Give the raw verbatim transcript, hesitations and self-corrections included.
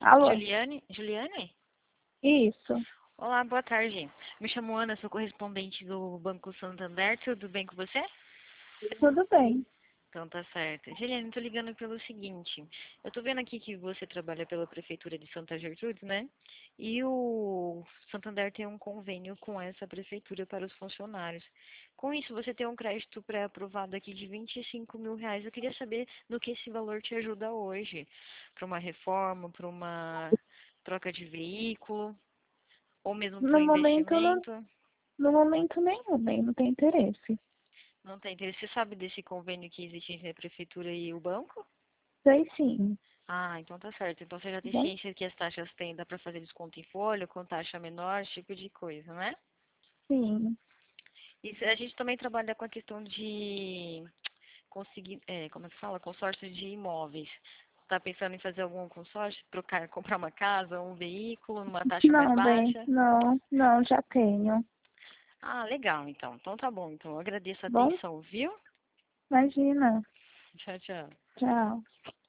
Alô? Juliane? Juliane? Isso. Olá, boa tarde. Me chamo Ana, sou correspondente do Banco Santander. Tudo bem com você? Tudo bem. Então tá certo. Juliane, tô ligando pelo seguinte. Eu tô vendo aqui que você trabalha pela Prefeitura de Santa Gertrudes, né? E o Santander tem um convênio com essa prefeitura para os funcionários. Com isso, você tem um crédito pré-aprovado aqui de vinte e cinco mil reais. Eu queria saber no que esse valor te ajuda hoje. Para uma reforma, para uma troca de veículo, ou mesmo para No um momento, não, investimento. no momento nenhum, nem não tem interesse. Não tem interesse. Você sabe desse convênio que existe entre a prefeitura e o banco? Sei sim. Ah, então tá certo. Então você já Tá tem bom? ciência que as taxas têm, dá para fazer desconto em folha, com taxa menor, esse tipo de coisa, né? Sim. E se- a gente também trabalha com a questão de conseguir, é, como é que fala? Consórcio de imóveis. Tá pensando em fazer algum consórcio? Trocar, comprar uma casa, um veículo, numa taxa mais Não, bem, baixa? não, não, já tenho. Ah, legal, então. Então tá bom. Então eu agradeço a Bom, atenção, viu? imagina. Tchau, tchau. Tchau.